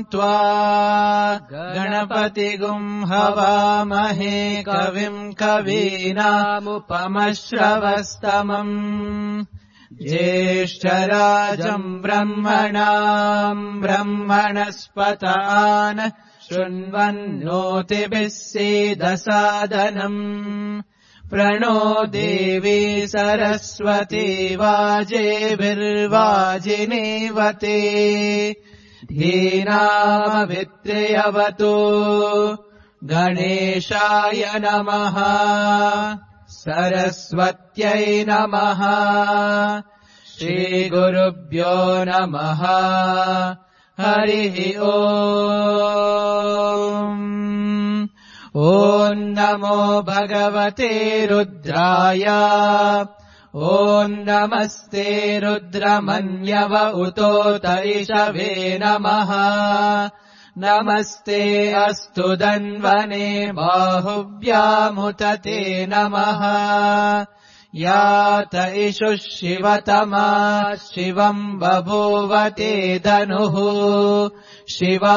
त्वा गणपतिगुं हवामहे कविं कवीनामुपमश्रवस्तमम् ज्येष्ठराजम् ब्रह्मणाम् ब्रह्मणस्पतान् शृण्वन्नोतिभिः सीदसादनम् प्रणो देवी सरस्वती वाजेभिर्वाजिनीवते धीनामभित्र्यवतु गणेशाय नमः सरस्वत्यै नमः श्रीगुरुभ्यो नमः हरिः ॐ नमो भगवते रुद्राय ॐ नमस्ते रुद्रमन्यव उतोत इषवे नमः नमस्ते अस्तु धन्वने बाहुव्यामुतते नमः यात इषुः शिवतमा शिवम् बभूवते धनुः शिवा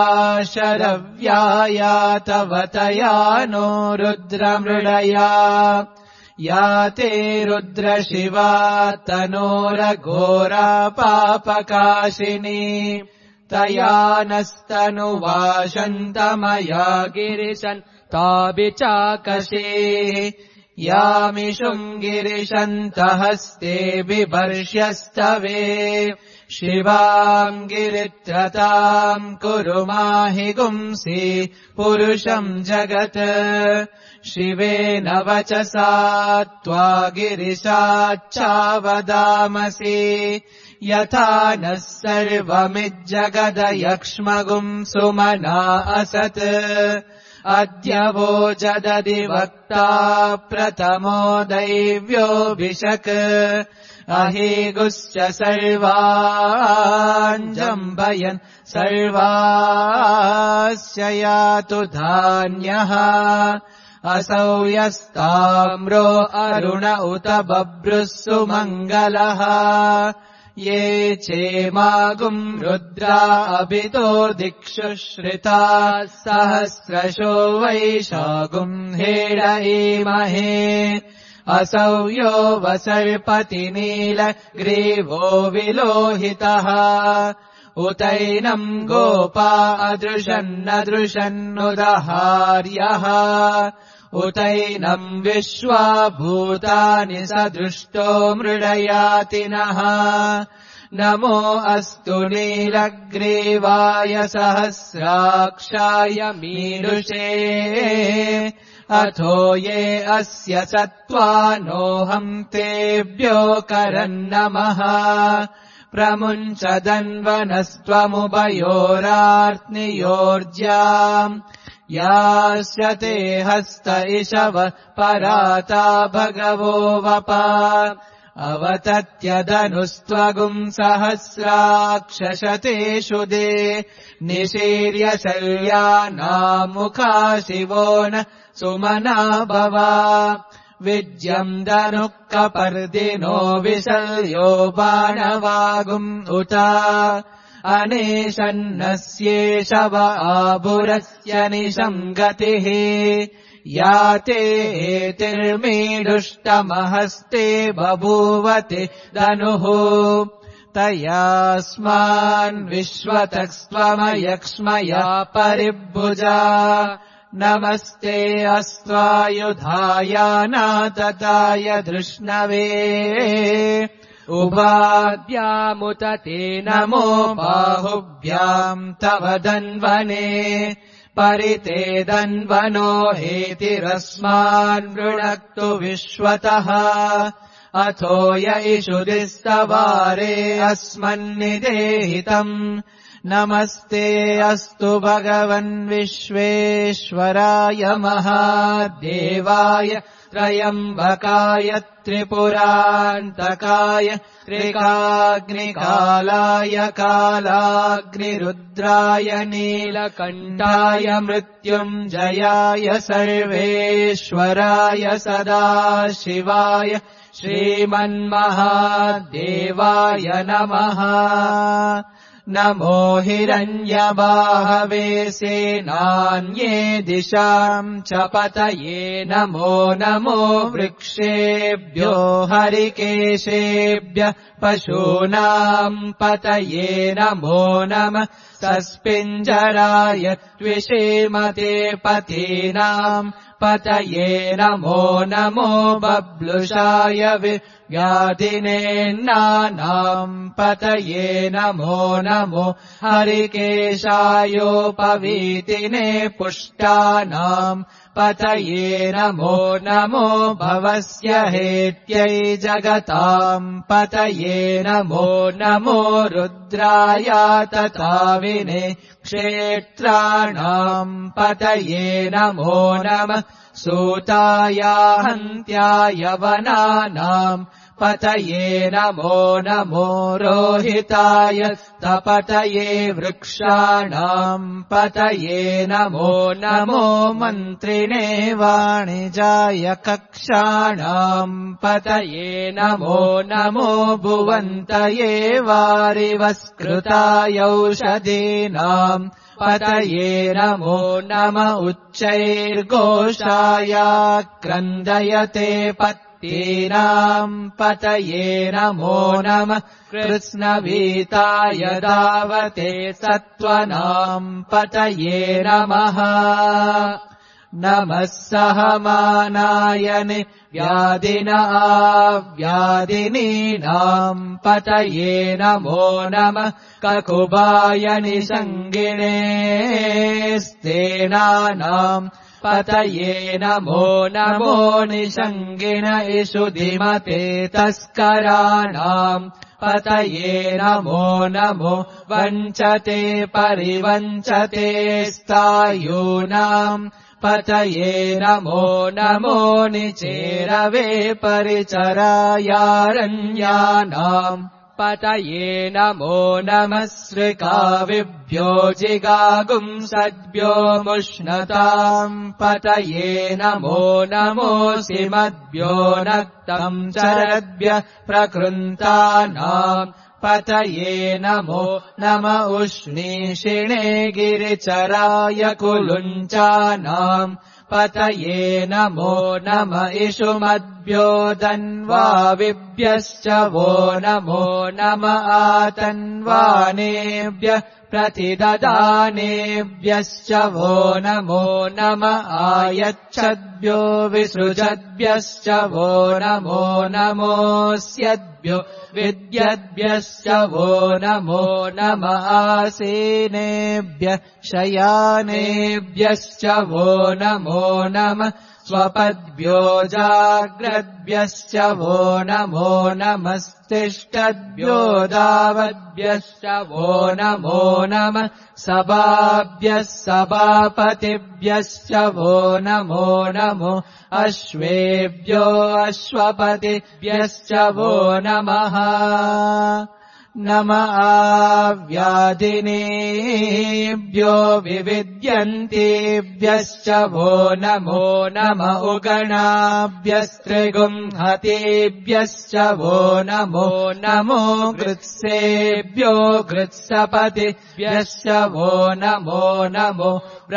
शरव्यायातवतया नो रुद्रमृडया याते रुद्रशिवा तनोरघोरा पापकाशिनी तया नस्तनुवाशन्तमया गिरिशन् ताभिचाकशे यामिषुम् गिरिशन्तहस्ते बिभर्ष्यस्तवे शिवाम् गिरित्रताम् कुरु माहि गुंसि पुरुषम् जगत् शिवेन वचसा त्वा गिरिशाच्चावदामसि यथा नः सर्वमिज्जगदयक्ष्मगुम् सुमना असत् अद्य वो जदधिवक्ता प्रथमो दैव्योऽभिषक् अहेगुश्च सर्वाञ्जम्बयन् सर्वास्य यातु धान्यः असौ यस्ताम्रो अरुण उत बभ्रुः सुमङ्गलः ये चेमागुम् रुद्रा अभितो दिक्षु श्रिता सहस्रशो वैशागुम् हेडयेमहे असौ यो वसर्पति नीलग्रीवो विलोहितः उतैनम् गोपा अदृशन्नदृशन्नुदहार्यः उतैनम् विश्वा भूतानि सदृष्टो मृडयातिनः नमो अस्तु नीलग्रीवाय सहस्राक्षाय मीरुषे अथो ये अस्य सत्त्वानोऽहम् तेभ्यो करन्नमः प्रमुञ्चदन्वनस्त्वमुभयोरार्त्नियोर्ज्याम् यास्यते हस्त इषव पराता भगवो वपा अवतत्यदनुस्त्वगुम् सहस्राक्षशतेषु दे निशीर्य शल्यानामुखा शिवो न सुमना भवा विज्यम् धनुः कपर्दिनो विशल्यो बाणवागुम् उता अनेशन्नस्येषव आभुरस्य निशङ्गतिः याते तिर्मीडुष्टमहस्ते बभूवति धनुः तयास्मान् विश्वतस्त्वमयक्ष्मया परिभुजा नमस्ते अस्त्वायुधायानातताय धृष्णवे उभाभ्यामुतते नमो बाहुभ्याम् तव धन्वने परिते धन्वनो हेतिरस्मान् वृणक्तु विश्वतः अथो य इषुदिस्तवारे अस्मन्निदेहितम् नमस्ते अस्तु भगवन् विश्वेश्वराय महादेवाय त्रयम्बकाय त्रिपुरान्तकाय त्रिकाग्निकालाय कालाग्निरुद्राय नीलकण्ठाय मृत्युञ्जयाय सर्वेश्वराय सदाशिवाय श्रीमन्महादेवाय नमः नमो हिरण्यबाहवे सेनान्ये दिशाम् च पतये नमो नमो वृक्षेभ्यो हरिकेशेभ्यः पशूनाम् पतये नमो नमः सस्पिञ्जराय त्विषेमते पतीनाम् पतये नमो नमो बब्लुषाय व्याधिनेन्नानाम् पतये नमो नमो हरिकेशायोपवीतिने पुष्टानाम् पतये नमो नमो भवस्य हेत्यै जगताम् पतये नमो नमो रुद्राय तथाविने क्षेत्राणाम् पतये नमो नमः सूताय हन्त्याय वनानाम् पतये नमो नमो रोहिताय तपतये वृक्षाणाम् पतये नमो नमो मन्त्रिणे वाणिजाय कक्षाणाम् पतये नमो नमो भुवन्तये वारिवस्कृताय औषधीनाम् पतये नमो नम उच्चैर्घोषाय क्रन्दयते पत्तीनाम् पतये नमो नमः कृत्स्नवीताय धावते सत्त्वनाम् पतये नमः नमः सहमानायनि व्याधिन व्याधिनीनाम् पतये नमो नमः ककुबाय निषङ्गिणे स्तेनानाम् पतये नमो नमो निषङ्गिण इषुधिमते तस्कराणाम् पतये नमो नमो वञ्चते परिवञ्चते स्थायूनाम् पतये नमो नमो निचेरवे परिचरायारण्यानाम् पतये नमो नमः सृकाविभ्यो जिगागुंसद्भ्यो मुष्णताम् पतये नमो नमोऽसिमद्भ्यो नक्तम् चरद्भ्यः प्रकृन्तानाम् पतये नमो नम उष्णीषिणे गिरिचराय कुलुञ्चानाम् पतये नमो नम इषुमद्भ्यो धन्वाविभ्यश्च वो नमो नम आतन्वानेभ्यः प्रतिददानेभ्यश्च वो नमो नम आयच्छद्भ्यो विसृजद्भ्यश्च वो नमो नमोऽस्यद्भ्यो विद्यद्भ्यश्च वो नमो नम आसीनेभ्यः शयानेभ्यश्च वो नमो नमः स्वपद्भ्यो जाग्रद्भ्यश्च वो नमो नमस्तिष्ठद्भ्यो धावद्भ्यश्च वो नमो नमः सभाभ्यः सभापतिभ्यश्च वो नमो नमो अश्वेभ्यो अश्वपतिभ्यश्च वो नमः नम आव्याधिनेभ्यो विविद्यन्तेभ्यश्च वो नमो नम उगणाभ्यस्त्रिगुंहतेभ्यश्च वो नमो नमो गृत्सेभ्यो गृत्सपतिभ्यश्च वो नमो नमो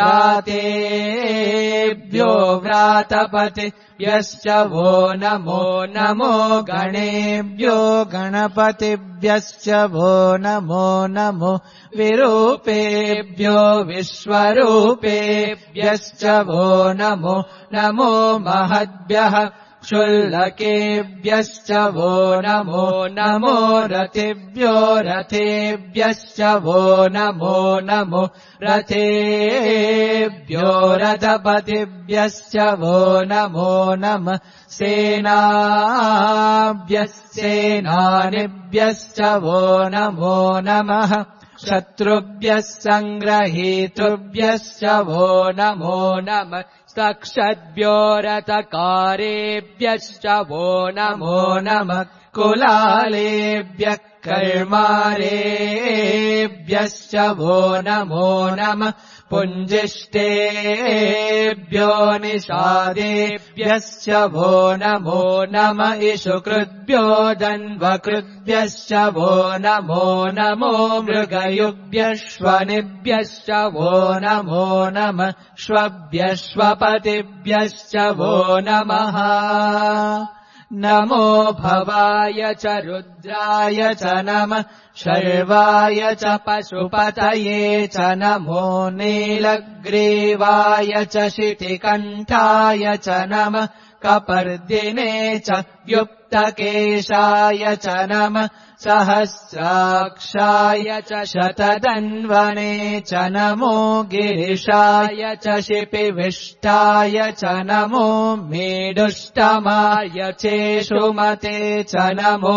व्रातेभ्यो व्रातपतिभ्यश्च वो नमो नमो गणेभ्यो गणपतिभ्यश्च वो नमो नमो विरूपेभ्यो विश्वरूपेभ्यश्च वो नमो नमो महद्भ्यः क्षुल्लकेभ्यश्च वो नमो नमो रथेभ्यो रथेभ्यश्च वो नमो नमो रथेभ्यो रथपतिभ्यश्च वो नमो नमः सेनाभ्यः सेनानिभ्यश्च वो नमो नमः शत्रुभ्यः सङ्ग्रहीतृभ्यश्च वो नमो नमः सक्षद्भ्यो रथकारेभ्यश्च वो नमो नमः कुलालेभ्यः कर्मारेभ्यश्च वो नमो नमः पुञ्जिष्टेभ्यो निषादेभ्यश्च वो नमो नमः इषुकृद्भ्यो दन्वकृद्भ्यश्च वो नमो नमो मृगयुभ्यश्वनिभ्यश्च वो नमो नमः श्वभ्यश्वपतिभ्यश्च वो नमः नमो भवाय च रुद्राय च नमः शर्वाय च पशुपतये च नमो नीलग्रीवाय च शितिकण्ठाय च नमः कपर्दिने च व्युक्तकेशाय च नमः सहस्राक्षाय च शतधन्वने च नमो गिरिशाय च शिपिविष्टाय च नमो मेढुष्टमाय चेषुमते च नमो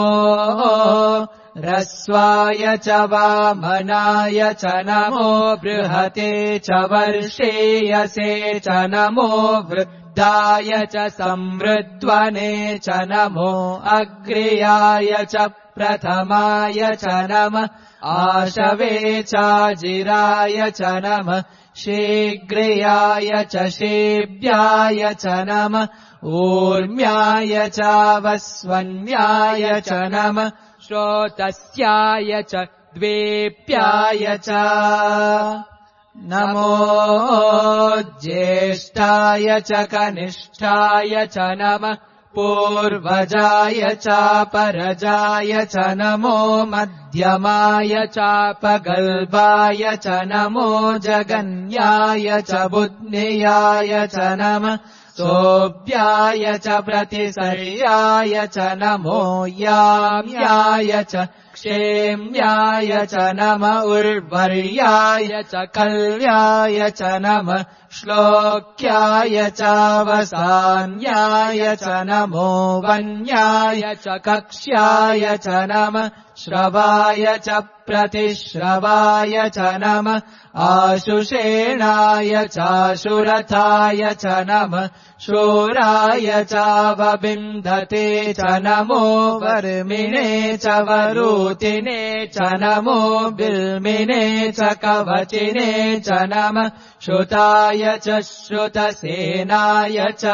रस्वाय च वामनाय च नमो बृहते च वर्षेयसे च नमो वृद्धाय च समृद्ध्वने च नमो अग्र्याय च प्रथमाय च नमः आशवे चाजिराय च नमः शीघ्रियाय च शेभ्याय च नमः ऊर्म्याय चावस्वन्याय च नमः श्रोतस्याय च द्वेप्याय च नमो ज्येष्ठाय च कनिष्ठाय च नमः पूर्वजाय चापरजाय च नमो मध्यमाय चापगल्भाय च नमो जगन्याय च बुद्ध्याय च नमः सोऽभ्याय च प्रतिसर्याय च नमो याम्याय च क्षेम्याय च नमः उर्वर्याय च कल्याय च नमः श्लोक्याय चावसान्याय च नमो वन्याय च कक्ष्याय च नमः श्रवाय च प्रतिश्रवाय च नमः आशुषेणाय चाशुरथाय च नमः शूराय चावबिन्धते च नमो वर्मिणे च वरूतिने च नमो बिल्मिने च कवचिने च नमः श्रुताय च श्रुतसेनाय च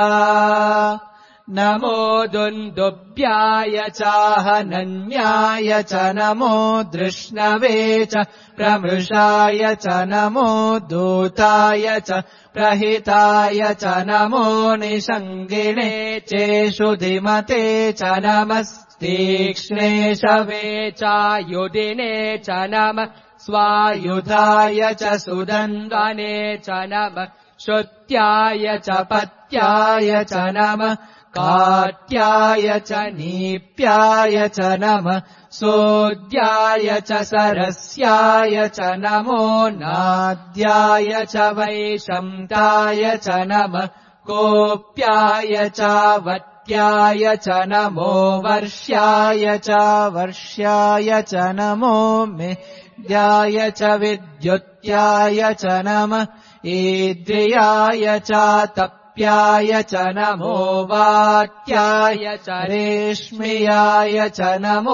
नमो दुन्दुभ्याय चाहनन्याय च नमो धृष्णवे च प्रमृषाय च नमो दूताय च प्रहिताय च नमो निषङ्गिणे चेषुधिमते च नमस्तीक्ष्णे शवे चायुधिने च नमः स्वायुधाय च सुदन्वने च नमः श्रुत्याय च पत्याय च नमः काट्याय च नीप्याय च नमः सोद्याय च सरस्याय च नमो नाद्याय च वैशन्ताय च नमः कोप्याय च वट्याय च नमो वर्ष्याय च वर्ष्याय च नमो मेद्याय च विद्युत्याय च नमः ईद्रियाय च तप्याय च नमो वाट्याय च रेश्म्याय च नमो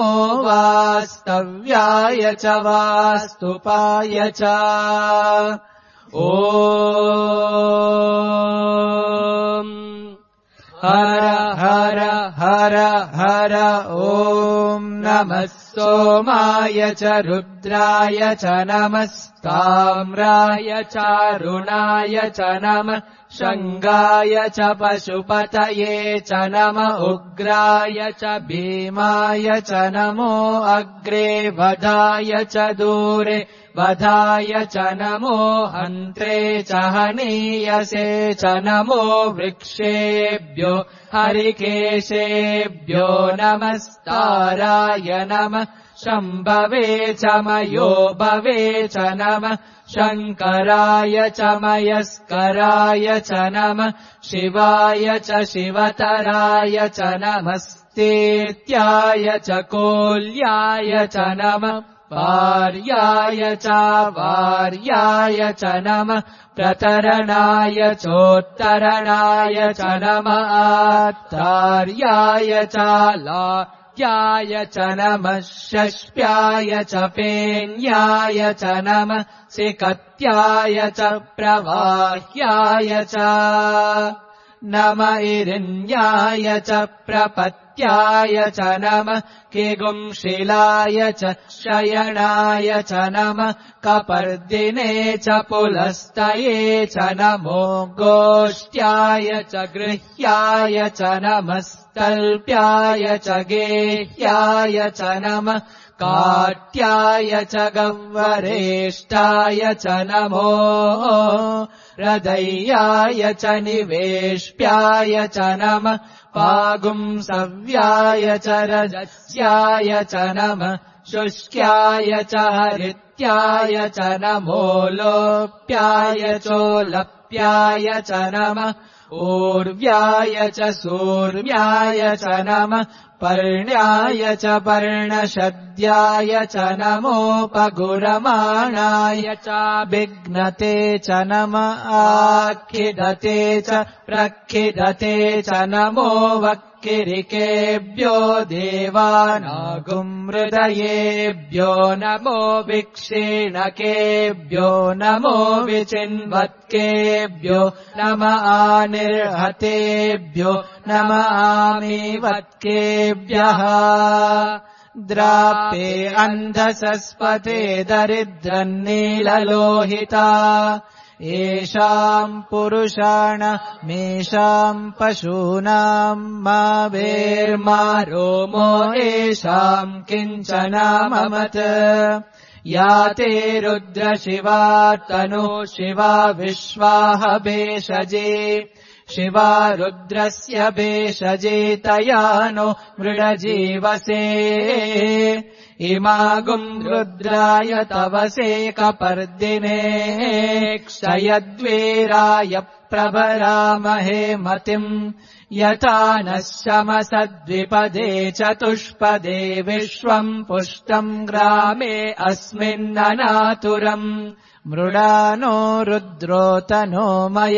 वास्तव्याय च वास्तुपाय च ॐ हर हर हर हर ॐ नमः सोमाय च रुद्राय च नमस्ताम्राय चारुणाय च नमः शङ्गाय च पशुपतये च नमः उग्राय च भीमाय च नमो अग्रे वधाय च दूरे वधाय च नमो हन्त्रे च हनीयसे च नमो वृक्षेभ्यो हरिकेशेभ्यो नमस्ताराय नमः शम्भवे च मयो भवे च नमः शङ्कराय च मयस्कराय च नमः शिवाय च शिवतराय च नमस्तेत्याय च कोल्याय च नमः वार्याय च वार्याय च नमः प्रतरणाय चोत्तरणाय च नमः आत्तार्याय च पत्याय च नमः षष्प्याय च पेन्याय च नमः सिकत्याय च प्रवाह्याय च नम इरिन्याय च प्रपत्याय च नमः किगुंशिलाय च शयनाय च नमः कपर्दिने च पुलस्तये च नमो गोष्ट्याय च गृह्याय च नमस्तल्प्याय च गेह्याय च नमः काट्याय च गह्वरेष्ठाय च नमो हृदयाय च निवेश्याय च नमः पागुंसव्याय च रजस्याय च नमः शुष्क्याय च हरित्याय च नमो लोप्याय चोलप्याय च नमः ऊर्व्याय च सूर्व्याय च नमः पर्ण्याय च पर्णशद्याय च नमोपगुरमाणाय च विघ्नते च नमः आखिदते च प्रखिदते च नमो वक्किरिकेभ्यो देवानागुमृदयेभ्यो नमो विक्षीणकेभ्यो नमो विचिन्वत्केभ्यो नम आनिर्हतेभ्यो नम आमीवत्केभ्यः द्रापे अन्धसस्पते दरिद्रन्नीललोहिता येषाम् पुरुषाणामेषाम् पशूनाम् मा वेर्मा रोमो येषाम् किञ्चनाममत् या ते रुद्रशिवा तनु शिवा विश्वाह भेषजे शिवा रुद्रस्य भेषजे तया नो मृडजीवसे इमागुम् रुद्राय तवसे कपर्दिने क्षयद्वेराय प्रभरामहे मतिम् यथा नः शमसद्विपदे चतुष्पदे विश्वम् पुष्टम् ग्रामे अस्मिन्ननातुरम् मृडानो रुद्रोतनो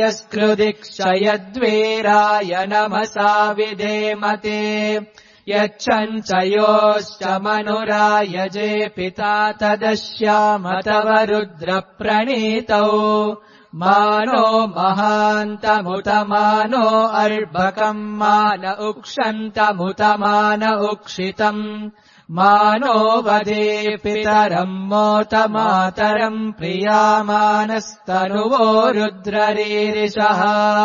मयस्कृदिक्षयद्वेराय नमसा विधेमते यच्छञ्चयोश्च मनुरायजे पिता तदश्याम तव रुद्रप्रणीतौ मानो महान्तमुतमानो अर्भकम् मान उक्षन्तमुतमान उक्षितम् मानो वदे पितरम् मोत मातरम् प्रियामानस्तनुवो रुद्ररीरिषः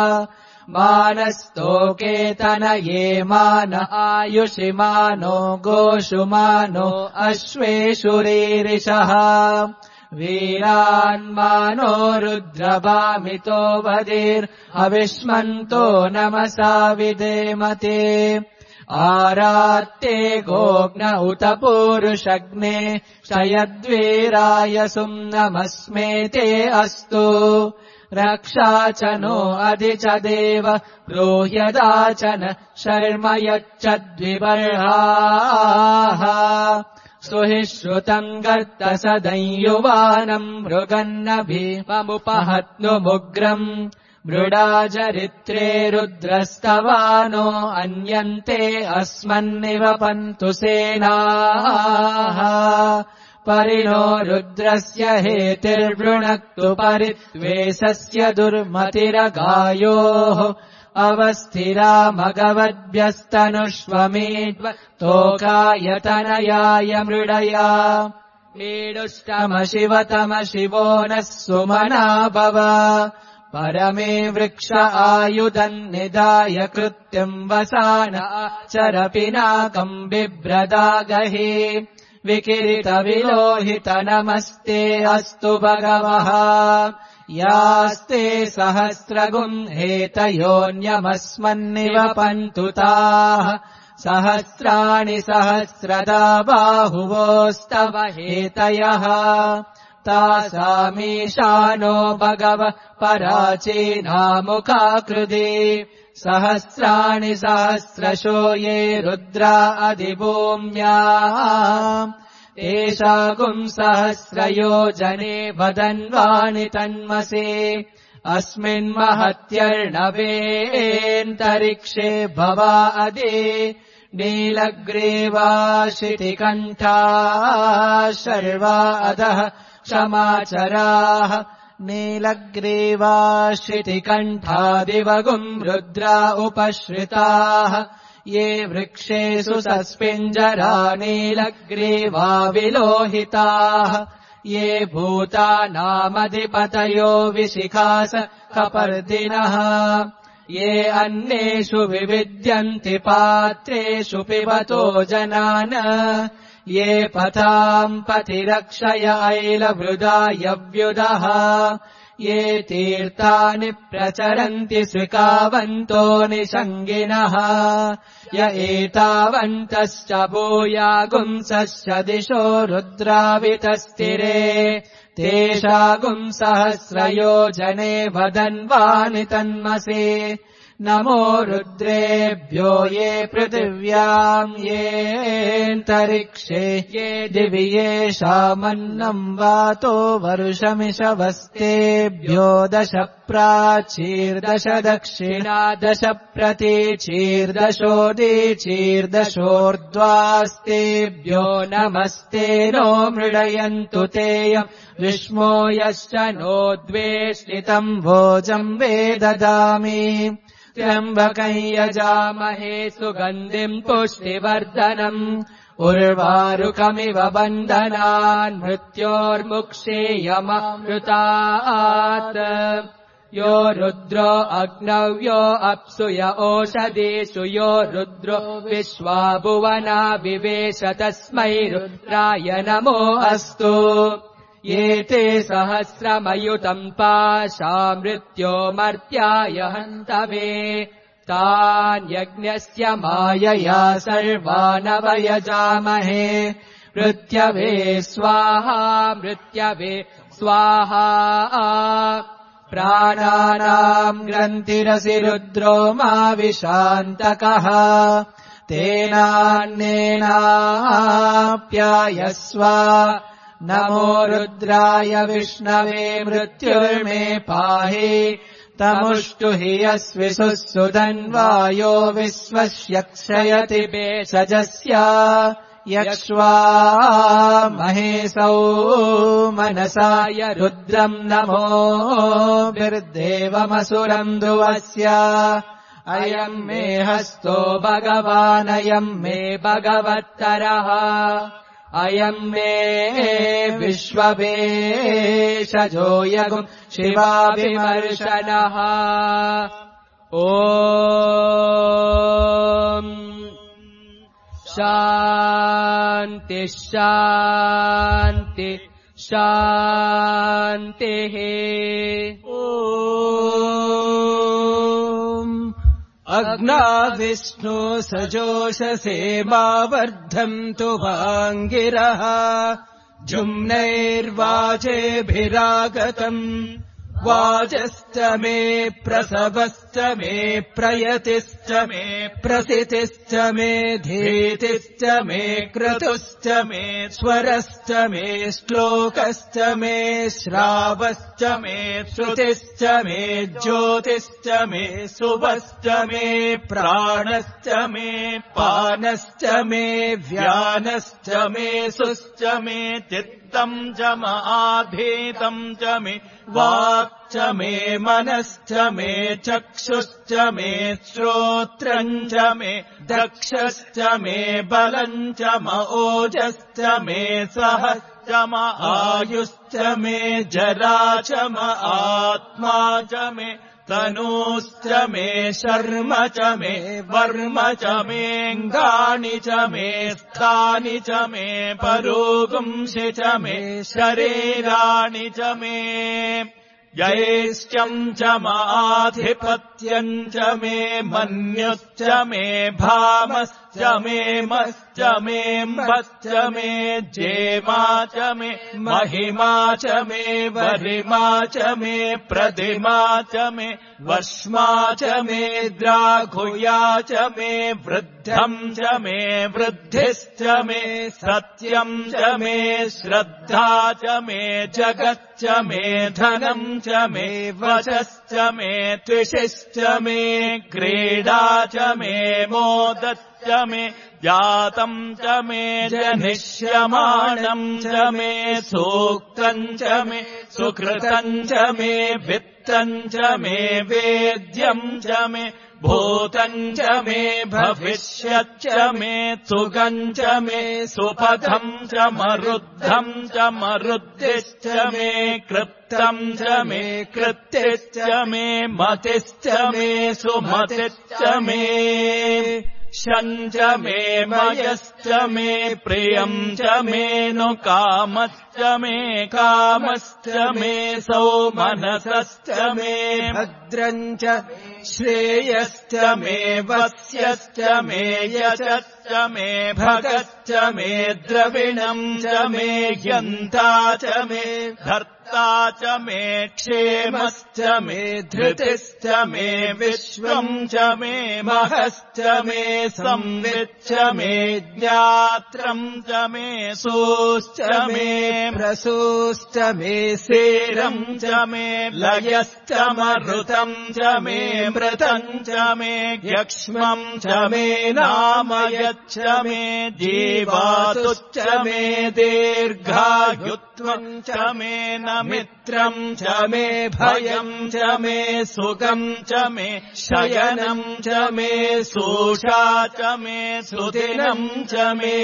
मानस्तोकेतनये मान आयुषि मानो गोषु मानो अश्वेषु रीरिषः वीरान्मानो रुद्रभामितो वदेर्हविष्मन्तो नमसा विधेमते आरात्ते गोग्न उत पूरुषग्ने क्षयद्वीराय सुम्नमस्मेते अस्तु रक्षा च नो अधि च देव ब्रूह्यदाचन शर्म यच्चद्विबर्हाः सुहि श्रुतम् गर्तसदंयुवानम् मृगन्न भीममुपहत्नुमुग्रम् मृडाचरित्रे रुद्रस्तवानो अन्यन्ते अस्मन्निवपन्तु सेनाः परिणो रुद्रस्य हेतिर्वृणक्तु परित्वेषस्य दुर्मतिरगायोः अवस्थिरा मगवद्भ्यस्तनुष्वमेध्व तोकायतनयाय मृडया मीडुष्टम शिवतम शिवो नः सुमना भव परमे वृक्ष आयुधम् निधाय कृत्यम् वसान चरपिनाकम् बिभ्रदागहे विकिरित विलोहित नमस्ते अस्तु भगवः यास्ते सहस्रगुम् हेतयोऽन्यमस्मन्निवपन्तु ताः सहस्राणि सहस्रदा बाहुवोस्तव हेतयः तासामीशानो भगव पराचीनामुखाकृति सहस्राणि सहस्रशो ये रुद्रा अधिभूम्या तेषागुम् सहस्रयोजने वदन्वानि तन्मसे अस्मिन्महत्यर्णवेऽन्तरिक्षे भवा अदे नीलग्रीवाशितिकण्ठाः शर्वा अधः क्षमाचराः नीलग्रीवाशितिकण्ठादिवगुम् रुद्रा उपश्रिताः ये वृक्षेषु सस्पिञ्जरा नीलग्रीवा विलोहिताः ये भूतानामधिपतयो विशिखास कपर्दिनः ये अन्येषु विविद्यन्ति पात्रेषु पिबतो जनान् ये पथाम् पतिरक्षय ऐलवृदा यव्युदः ये तीर्थानि प्रचरन्ति स्विकावन्तो निषङ्गिनः य एतावन्तश्च भूयागुंसश्च दिशो रुद्रावितस्तिरे तेषागुम् सहस्रयोजने वदन्वानि तन्मसे नमो रुद्रेभ्यो ये पृथिव्याम् येऽन्तरिक्षे ये दिवि येषामन्नम् वातो वर्षमिषवस्तेभ्यो 10 प्राचीर्दश दक्षिणा 10 प्रतीचीर्दशोदीचीर्दशोर्ध्वास्तेभ्यो नमस्ते नो मृडयन्तु तेयम् विष्मो यश्च नो द्वेष्टितम् भोजम् वे ददामि त्र्यम्बकम् यजामहे सुगन्धिम् पुष्टिवर्धनम् उर्वारुकमिव बन्धनान् मृत्योर्मुक्षेयममृतात् यो रुद्रो अग्नौ यो अप्सु य ओषधीषु यो रुद्रो विश्वा भुवना विवेश तस्मै रुद्राय नमो अस्तु ये ते सहस्रमयुतम् पाशा मृत्यो मर्त्याय हन्तवे तान् यज्ञस्य मायया सर्वानवयजामहे मृत्यवे स्वाहा मृत्यवे स्वाहा प्राणानाम् ग्रन्थिरसि रुद्रो मा विशान्तकः तेनान्नेनाप्यायस्व नमो रुद्राय विष्णवे मृत्युर्मे पाहि तमुष्टु हि यस्विषुः सुधन्वायो विश्वस्यक्षयति भेषजस्य यक्ष्वा महेशौ मनसाय रुद्रम् नमो बिर्देवमसुरम् ध्रुवस्य अयम् मे हस्तो भगवानयम् मे भगवत्तरः अयम् मे विश्ववेशजो यगुम् शिवाभिमर्शनः ॐ शान्ति शान्ति शान्तिः अग्ना विष्णु सजोषसे मा वर्धन्तु भाङ्गिरः जुम्नैर्वाजेभिरागतम् वाजश्च मे प्रसवश्च मे प्रयतिश्च मे प्रसितिश्च मे धीतिश्च मे क्रतुश्च मे स्वरश्च मे श्लोकश्च मे श्रावश्च मे श्रुतिश्च मे ज्योतिश्च मे शुभश्च मे प्राणश्च मे पानश्च मे व्यानश्च मे सुश्च मे चित्तम् च माधीतम् च मे वाक् मे मनश्च मे चक्षुश्च मे श्रोत्रम् च मे दक्षश्च मे बलम् च ओजश्च मे सहश्च आयुश्च मे जरा च आत्मा च मे तनूश्च मे शर्म च मे वर्म च मेऽङ्गानि च मे स्थानि च मे परोगुंसि च मे शरीराणि च मे जयेश्चम् च माधिपत्यम् च मे मन्युश्च मे भामश्च मे मश्च मे म्बश्च मे जेमा च मे महिमा च मे वरिमा च मे प्रतिमा च मे वश्मा च मे द्राघुया च मे वृद्धम् च मे वृद्धिश्च मे सत्यम् च मे श्रद्धा च मे जगच्च मे धनम् च मे वचश्च मे त्विषिश्च मे क्रीडा च मे मोदश्च मे जातम् च मे जनिष्यमाणम् च मे सूक्तम् च मे सुकृतम् च मे वित्तम् च मे वेद्यम् च मे भूतम् च मे भविष्यत् च मे सुगम् च मे सुपथम् च मरुद्धम् च मरुद्धिश्च मे कृप्तम् च मे कृत्तिश्च मे मतिश्च मे सुमतिश्च मे शम् च मे मयश्च मे प्रियम् च मे नु कामश्च मे कामश्च मे सौमनसश्च मे भद्रम् च श्रेयश्च मे वस्यश्च मे यशश्च मे भगश्च मे द्रविणम् च मे यन्ता च मे धर्ता च मे क्षेमश्च मे धृतिश्च मे विश्वम् च मे महश्च मे संविच्च मे ज्ञात्रम् च मे सूश्च मे प्रसूश्च मे सेरम् च मे लयश्च मरुतम् च मे मृतम् च मे यक्ष्मम् च मे नामयच्च मे जीवातुश्च मे दीर्घायुत्वम् च मे मित्रम् च मे भयम् च मे सुखम् च मे शयनम् च मे सूषा च मे सुदिनम् च मे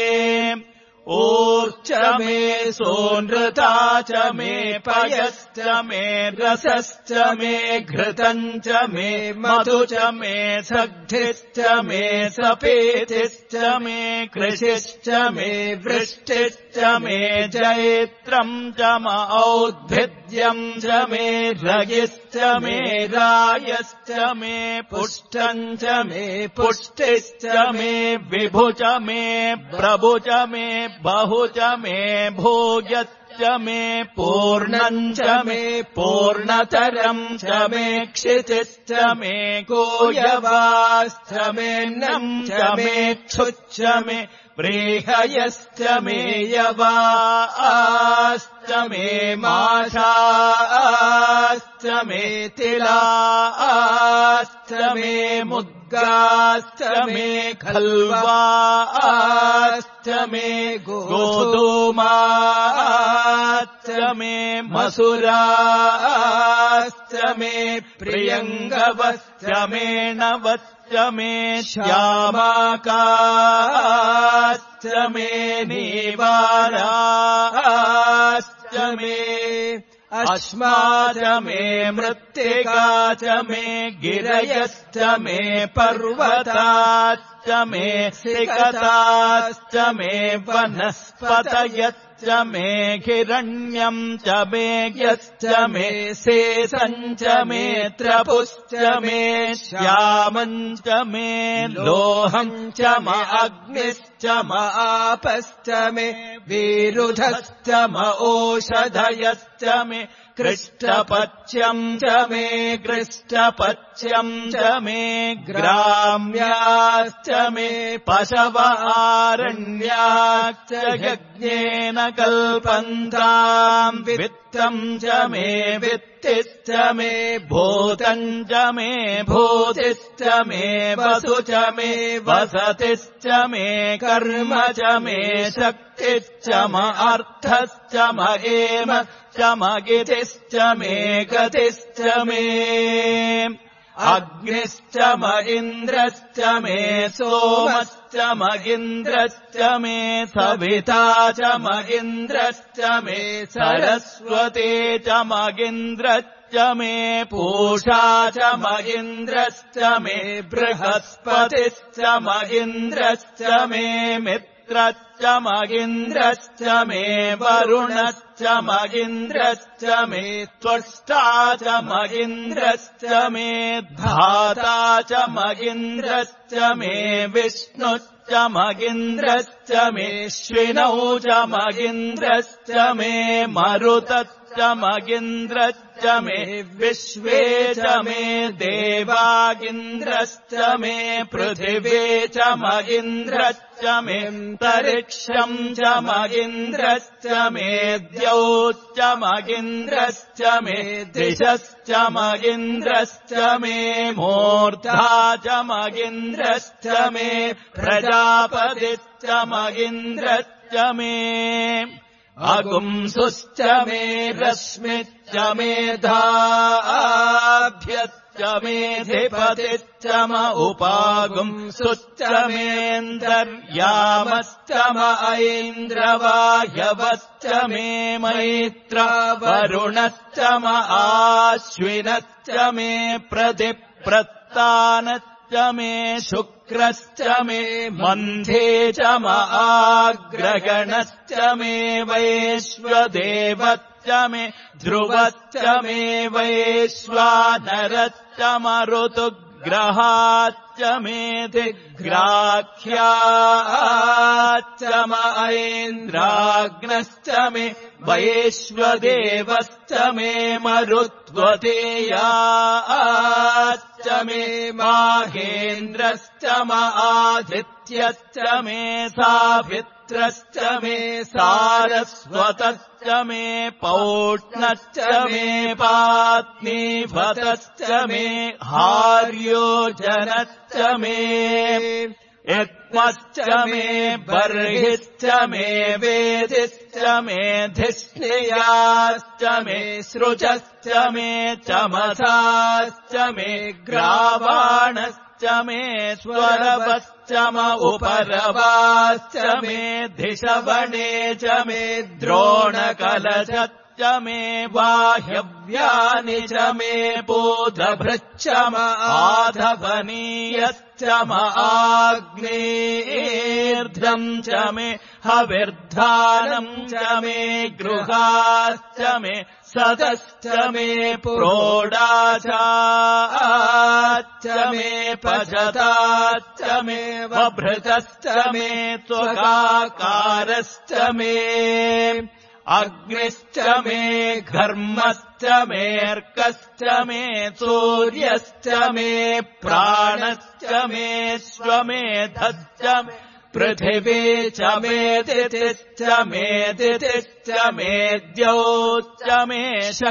ऊर्च मे सोनृता च मे पयश्च मे रसश्च मे घृतम् च मे मधु च मे सग्धिश्च मे सपेतिश्च मे कृषिश्च मे वृष्टिश्च मे जैत्रम् च म औद्भिद्यम् च मे रयिश्च मे रायश्च मे पुष्टम् च मे पुष्टिश्च मे विभु च मे प्रभु च मे बहु च मे भोग्यश्च मे पूर्णम् च मे पूर्णतरम् च मे क्षितिश्च मे कोयवाश्च मेऽन्नम् च मे क्षुच्च मे व्रीहयश्च मे यवाश्च मे माषाश्च मे तिलाश्च मे मुद्गाश्च मे खल्वाश्च मे गोधूमाश्च मे मसुराश्च मे प्रियङ्गवश्च मे नवश्च मे श्यामाकाश्च मे नीवाराश्च मे अश्मा च मे मृत्तिका च मे गिरयश्च मे पर्वताश्च मे सिकताश्च मे वनस्पतयश्च मे हिरण्यम् च मे यश्च मे शेषम् च मे त्रपुश्च मे श्यामम् च मे लोहम् च म अग्निश्च म आपश्च मे विरुधश्च म ओषधयश्च मे कृष्टपच्यम् च मे कृष्टपच्यम् च मे ग्राम्याश्च मे पशव आरण्याश्च यज्ञेन कल्पन्ताम् वित्तम् च मे वित्तिश्च मे भूतम् च मे भूतिश्च मे वसु च मे वसतिश्च मे कर्म च मे शक्तिश्च म अर्थश्च म एम च म गितिश्च मे गतिश्च मे अग्निश्च म इन्द्रश्च मे सोमश्च म इन्द्रश्च मे सविता च म इन्द्रश्च मे सरस्वती च म इन्द्रश्च मे पूषा च म इन्द्रश्च मे बृहस्पतिश्च म इन्द्रश्च मे मित्रश्च म इन्द्रश्च मे वरुणश्च म इन्द्रश्च मे त्वष्टा च म इन्द्रश्च मे धाता च म इन्द्रश्च मे विष्णुश्च म इन्द्रश्च मे श्विनौ च म इन्द्रश्च मे मरुतश्च च मगिन्द्रश्च मे विश्वे च मे देवागिन्द्रश्च मे पृथिवे च मगिन्द्रश्च मे तरिक्षम् च मगिन्द्रश्च मे द्यौश्च मगिन्द्रश्च मे दिशश्च मगिन्द्रश्च मे मूर्धा च मगिन्द्रश्च मे प्रजापतिश्च मगिन्द्रश्च मे अगुंसुश्च मे रश्मिश्च मे धाभ्यश्च मे धिपतिश्च म उपागुंसुश्च मेऽन्तर्यामश्च म ऐन्द्रवायवश्च मे मैत्र वरुणश्च म आश्विनश्च मे प्रतिप्रत्तानश्च मे शुक्रश्च मे मन्धे च म आग्रगणश्च मे वैश्वदेवश्च मे ध्रुवश्च मे वैश्वानरश्च म ऋतुग्रहाश्च मे दिग्राह्याश्च म ऐन्द्राग्नश्च मे वैश्वदेवश्च मे मरुत्वतेयाश्च मे माहेन्द्रश्च म आदित्यश्च मे सावित्रश्च मे सारस्वतश्च मे पौष्णश्च मे पात्नीभतश्च मे हार्योजनश्च मे यत्मश्च मे बर्हिश्च मे वेदिश्च मे धिष्णियाश्च मे सृजश्च मे चमसाश्च मे ग्रावाणश्च मे स्वरवश्च म उपरवाश्च मे धिषवणे च मे द्रोणकलशश्च मे वाह्यव्यानि च मे बोधभृच्च म आधवनीयश्च म आग्नेर्ध्रम् च मे हविर्धानम् च मे गृहाश्च मे सदश्च मे प्रोडाचाश्च मे पचताश्च मे वभृतश्च मे त्वगाकारश्च मे अग्निश्च मे घर्मश्च मेऽर्कश्च मे सूर्यश्च मे प्राणश्च मे श्वमेधश्च मे पृथिवी च मे दितिश्च मे दितिश्च मे द्यौश्च मे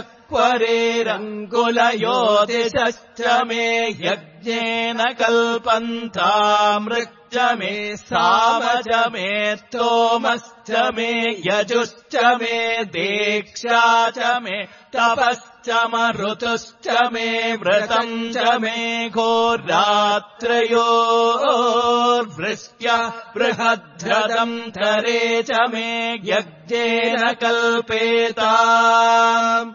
शक्वरेरङ्गुलयोदिशश्च मे यज्ञेन कल्पन्तामृच्च मे सामज मे स्तोमश्च मे यजुश्च मे दीक्षा च मे तपश्च म ऋतुश्च मे व्रतम् च मे घोरात्रयोर्वृष्ट्या बृहद्रथम् धरे च मे यज्ञेन कल्पेताम्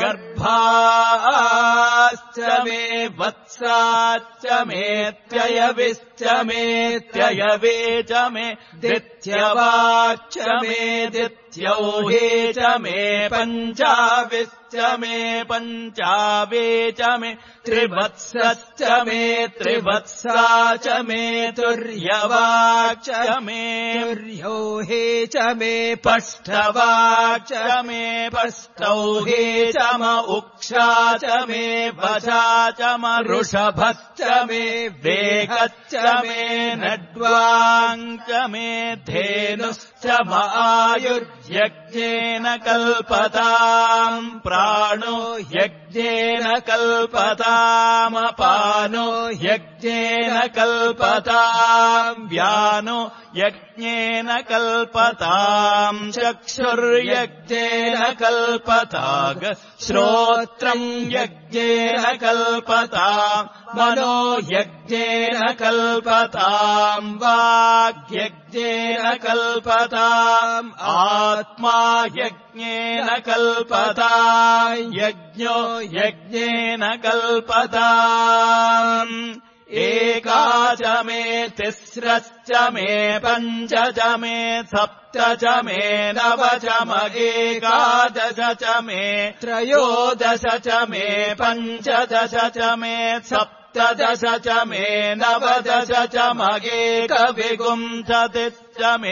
गर्भाश्च मे वत्साश्च मे त्ययविश्च मे त्ययवे च मे दित्यवाक्च मे दित्यौहे च मे पञ्चाविश्च मे पञ्चावे च मे त्रिवत्सश्च मे त्रिवत्सा च मे तुर्यवाक्च मे तुर्योहे च मे पष्ठवाक्च मे पष्टौहे च म उक्षा च मे वशा च म ऋषभश्च मे वेगश्च मे नड्वाङ्च मे धेनुश्च म आयुर्यज्ञेन कल्पताम् प्राणो यज्ञेन कल्पतामपानो यज्ञेन कल्पताम् व्यानो यज्ञेन कल्पताम् चक्षुर्यज्ञेन कल्पताग श्रोत्रम् यज्ञेन कल्पताम् मनो यज्ञेन कल्पताम् वाग्यज्ञेन कल्पताम् आत्मा यज्ञेन कल्पताम् यज्ञो यज्ञेन कल्पताम् एका च मे तिस्रश्च मे पञ्च च मे सप्त च मे नव च मगेकादश च मे त्रयोदश च मे पञ्चदश च मे सप्तदश च मे नवदश च मगेकविगुंसतिश्च मे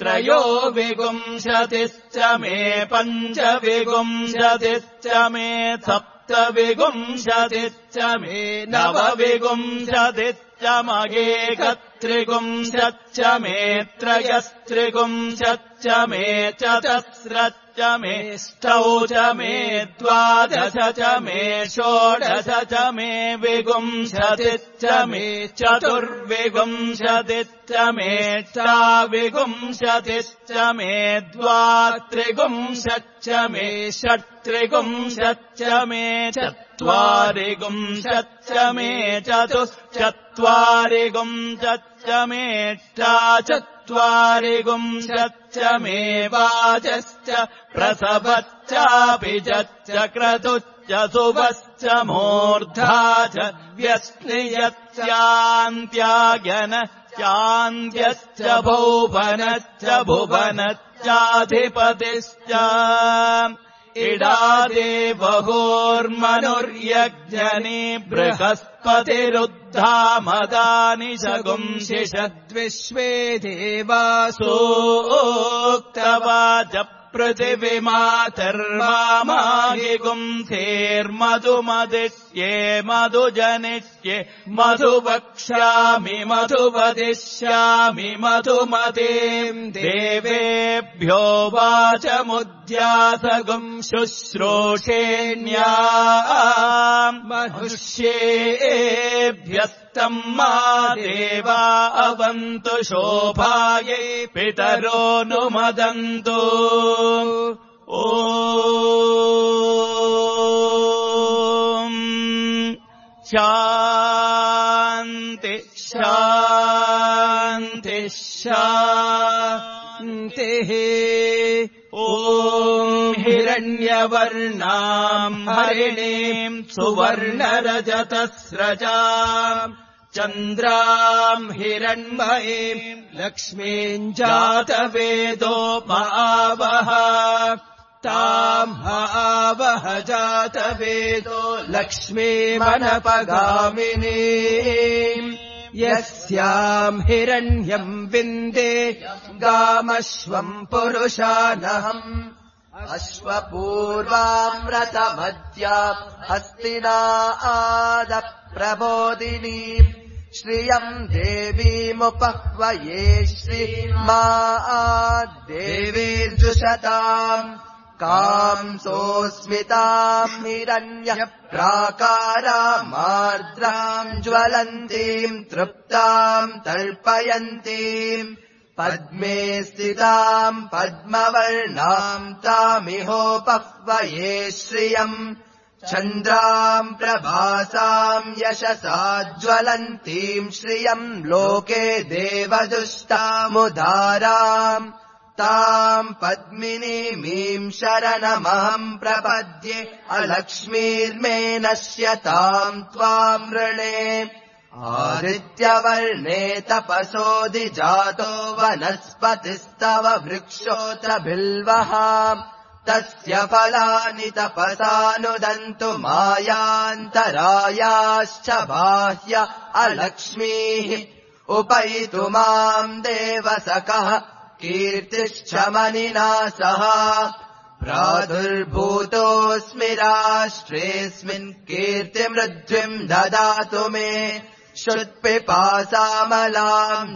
त्रयो विगुंशतिश्च मे पञ्चविगुंशतिश्च मे सप्तविगुंशतिश्च मे नवविगुंशतिश्च मगेकत्रिगुंशच्च मे त्रयस्त्रिगुंशच्च मे चतस्रच्च मे ष्टौ च मे द्वादश च मे षोडश च मे विगुंशतिश्च मे चतुर्विगुंशतिश्च मे षट्विगुंशतिश्च मे द्वात्रिगुंशच्च मे षट्त्रिगुंशच्च मे चत्वारिगुंशच्च मे चतुश्चत्वारिगुंशच्च मे चत्वारिगुंशच्च मे वाजश्च प्रसवश्चापि च क्रतुश्च सुवश्च मूर्धा च व्यश्नियत्यान्त्यागनश्चान्त्यश्च भुवनश्च भुवनश्चाधिपतिश्च इडादेवहोर्मनुर्यज्ञनि बृहस्पतिरुद्धामदानि शगुंसिषद्विश्वे देवासूक्तवाच पृथिविमातर्मामाहिगुंसेर्मधुमदिष्ये मधुजनिष्ये मधुवक्ष्यामि मधुवदिष्यामि मधुमतीम् देवेभ्यो वाचमुद्यासगुं शुश्रूषेण्या मनुष्येभ्यस्तम् मा देवा अवन्तु शोभायै पितरो नुमदन्तु ॐ शान्ति शान्ति शान्तिः ॐ हिरण्यवर्णाम् हरिणीम् सुवर्णरजतस्रजाम् चन्द्राम् हिरण्मयीम् लक्ष्मीम् जातवेदो महावः ताम् महावः जातवेदो लक्ष्मीमनपगामिनीम् यस्याम् हिरण्यम् विन्दे गामश्वम् पुरुषानहम् अश्वपूर्वाम् रथमद्याम् हस्तिना आदप्रबोधिनीम् श्रियम् देवीमुपह्वये श्रीमा देवीर्जुषताम् कांसोऽस्मिताम् हिरण्यः प्राकारामार्द्राम् ज्वलन्तीम् तृप्ताम् तर्पयन्तीम् पद्मे स्थिताम् पद्मवर्णाम् तामिहोपह्वये श्रियम् चन्द्राम् प्रभासाम् यशसा ज्वलन्तीम् श्रियम् लोके देवदुष्टामुदाराम् ताम् पद्मिनीमीम् शरणमहम् प्रपद्ये अलक्ष्मीर्मे नश्यताम् त्वाम् वृणे आदित्यवर्णे तपसोऽधिजातो वनस्पतिस्तव वृक्षोऽत्र बिल्वः तस्य फलानि तपसानुदन्तु मायान्तरायाश्च बाह्य अलक्ष्मीः उपैतु माम् देवसखः कीर्तिश्च मनिना सह प्रादुर्भूतोऽस्मि राष्ट्रेऽस्मिन् कीर्तिमृद्धिम् ददातु मे श्रुत्पिपासामलाम्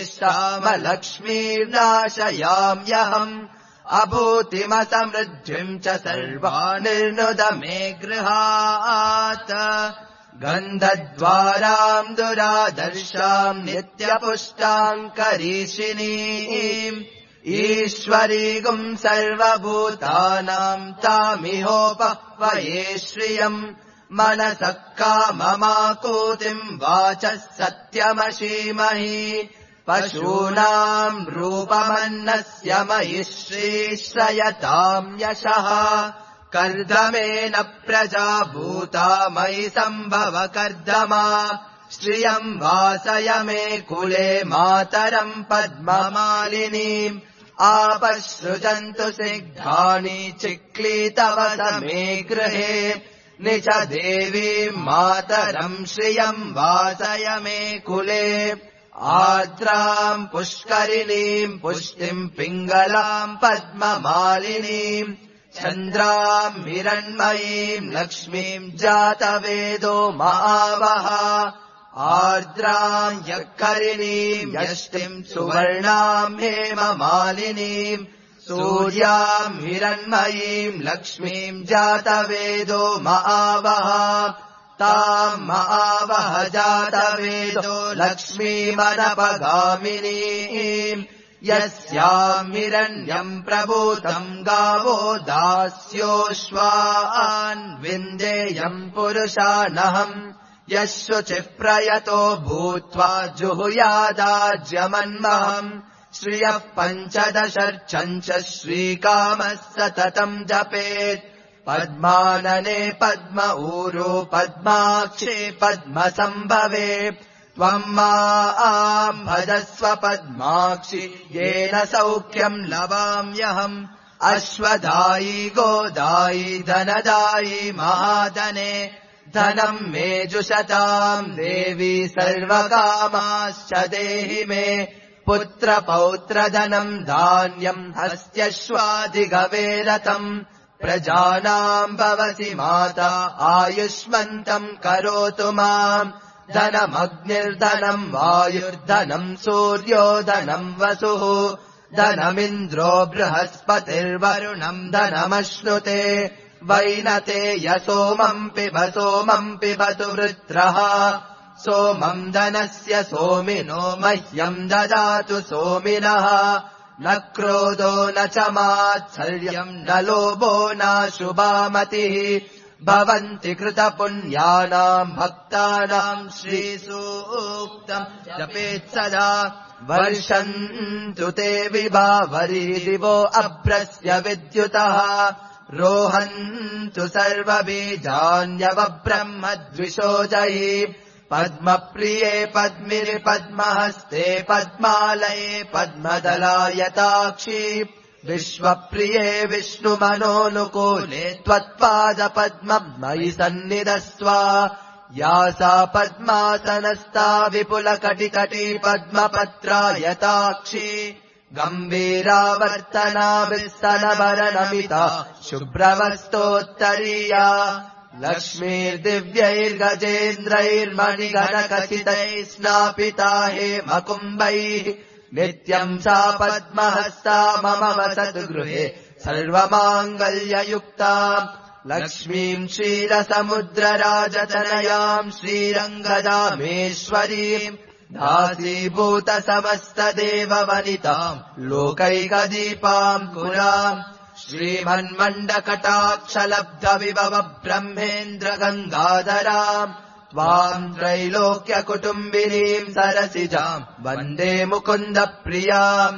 ज्येष्ठामलक्ष्मीर्नाशयाम्यहम् अभूतिमसमृद्धिम् च सर्वानिर्नुद मे गृहात् गन्धद्वाराम् दुरादर्शाम् नित्यपुष्टाम् करीषिणीम् ईश्वरीगुम् सर्वभूतानाम् तामिहोपह्वये श्रियम् मनसः काममाकूतिम् वाचः सत्यमशीमहि पशूनाम् रूपमन्नस्य मयि श्रीश्रयताम् यशः कर्दमेन प्रजा भूता मयि सम्भव कर्दमा श्रियम् वासय मे कुले मातरम् पद्ममालिनीम् आपसृजन्तु सिग्धानि चिक्लीतव मे गृहे निच देवीम् मातरम् श्रियम् वासय मे कुले आर्द्राम् पुष्करिणीम् पुष्टिम् पिङ्गलाम् पद्ममालिनीम् चन्द्राम् हिरण्मयीम् लक्ष्मीम् जातवेदो महावः आर्द्राम् यक्करिणीम् यष्टिम् सुवर्णाम् हेममालिनीम् सूर्याम् हिरण्मयीम् लक्ष्मीम् जातवेदो महावः ताम् महावः जातवेदो लक्ष्मीमनपगामिनीम् यस्याम् हिरण्यम् प्रभूतम् गावो दास्योऽश्वान् विन्देयम् पुरुषानहम् यशुचिप्रयतो भूत्वा जुहुयादाज्यमन्महम् श्रियः 15 च श्रीकामः सततम् जपेत् पद्मानने पद्म ऊरो पद्माक्षे पद्मसम्भवे त्वम् माम् भजस्व पद्माक्षि येन सौख्यम् लवाम्यहम् अश्वदायी गोदायी धनदायी महाधने धनम् मे जुषताम् देवी सर्वकामाश्च देहि मे पुत्रपौत्रधनम् धान्यम् हस्त्यश्वाधिगवेरतम् प्रजानाम् भवसि माता आयुष्मन्तम् करोतु माम् धनमग्निर्धनम् वायुर्धनम् सूर्यो धनम् वसुः धनमिन्द्रो बृहस्पतिर्वरुणम् धनमश्नुते वैनते सोमम् पिबतु वृत्रः सोमम् धनस्य सोमिनो मह्यम् ददातु सोमिनः न क्रोधो न च मात्सर्यम् न लोभो न शुभामतिः भवन्ति कृतपुण्यानाम् भक्तानाम् श्रीसूक्तम् जपेत् सदा वर्षन्तु ते विभावरी दिवो अभ्रस्य विद्युतः रोहन्तु सर्वबीजान्यवब्रह्मद्विषोजयी पद्मप्रिये पद्मिनि पद्महस्ते पद्मालये पद्मदलायताक्षी विश्वप्रिये विष्णुमनोनुकूले त्वत्पादपद्मम् मयि सन्निधस्व या सा पद्मासनस्था विपुलकटिकटी पद्मपत्रायताक्षी गम्भीरावर्तना विस्तनभरनमिता शुभ्रवस्तोत्तरीया लक्ष्मीर्दिव्यैर्गजेन्द्रैर्मणिगणकचितैः स्नापिता हेमकुम्भैः नित्यम् सा पद्महस्ता मम वसतु गृहे सर्वमाङ्गल्ययुक्ता लक्ष्मीम् क्षीरसमुद्रराजतनयाम् श्रीरङ्गदामेश्वरीम् दासीभूतसमस्तदेववनिताम् लोकैकदीपाम् पुराम् श्रीमन्मण्डकटाक्षलब्धविभव ब्रह्मेन्द्र गङ्गाधराम् त्वाम् त्रैलोक्यकुटुम्बिनीम् सरसिजाम् वन्दे मुकुन्द प्रियाम्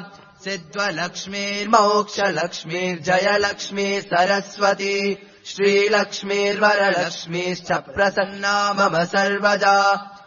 सिद्ध्वलक्ष्मीर्मोक्षलक्ष्मीर्जयलक्ष्मी सरस्वती श्रीलक्ष्मीर्वरलक्ष्मीश्च प्रसन्ना मम सर्वदा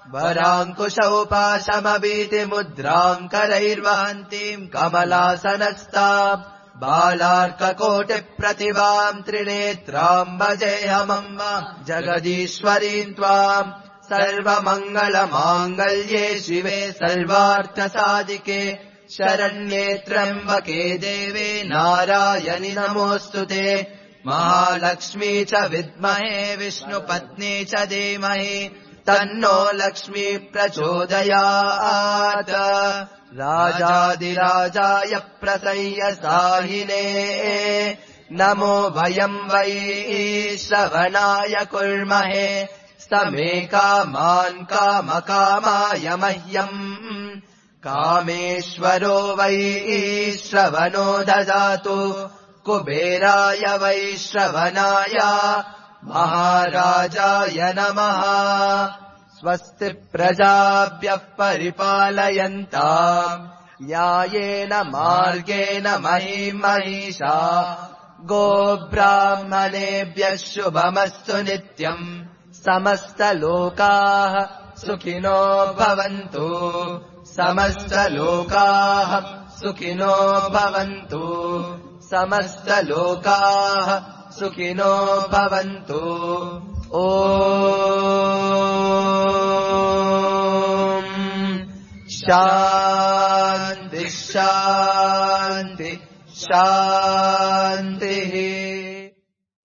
वराङ्कुशौपाशमवीतिमुद्राम् करैर्वहन्तीम् कमलासनस्ताम् बालार्ककोटिप्रतिभाम् त्रिनेत्राम् भजेऽहमम्ब जगदीश्वरीम् त्वाम् सर्वमङ्गलमाङ्गल्ये शिवे सर्वार्थसाधिके शरण्ये त्र्यम्बके देवे नारायणि नमोऽस्तुते महालक्ष्मी च विद्महे विष्णुपत्नी च धीमहि तन्नो लक्ष्मी प्रचोदयात् राजाधिराजाय प्रसय्यसाहिने नमो वयम् वै श्रवणाय कुर्महे समे कामान् कामकामाय मह्यम् कामेश्वरो वै श्रवणो ददातु कुबेराय वै श्रवणाय महाराजाय नमः स्वस्ति प्रजाभ्यः परिपालयन्ताम् न्यायेन मार्गेण महीम् महिषा गोब्राह्मणेभ्यः शुभमस्तु नित्यम् समस्तलोकाः सुखिनो भवन्तु समस्तलोकाः सुखिनो भवन्तु समस्तलोकाः सुखिनो भवन्तु ॐ शान्तिः शान्तिः शान्तिः